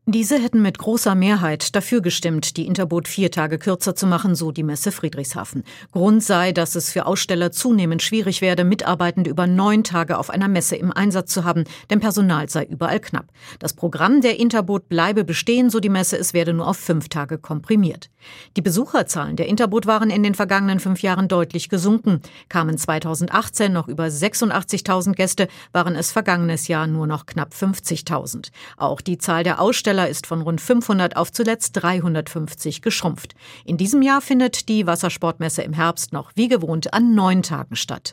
Diese hätten mit großer Mehrheit dafür gestimmt, die Interboot 4 Tage kürzer zu machen, so die Messe Friedrichshafen. Grund sei, dass es für Aussteller zunehmend schwierig werde, Mitarbeitende über 9 Tage auf einer Messe im Einsatz zu haben, denn Personal sei überall knapp. Das Programm der Interboot bleibe bestehen, so die Messe, es werde nur auf 5 Tage komprimiert. Die Besucherzahlen der Interboot waren in den vergangenen 5 Jahren deutlich gesunken. Kamen 2018 noch über 86.000 Gäste, waren es vergangenes Jahr nur noch knapp 50.000. Auch die Zahl der Aussteller ist von rund 500 auf zuletzt 350 geschrumpft. In diesem Jahr findet die Wassersportmesse im Herbst noch wie gewohnt an 9 Tagen statt.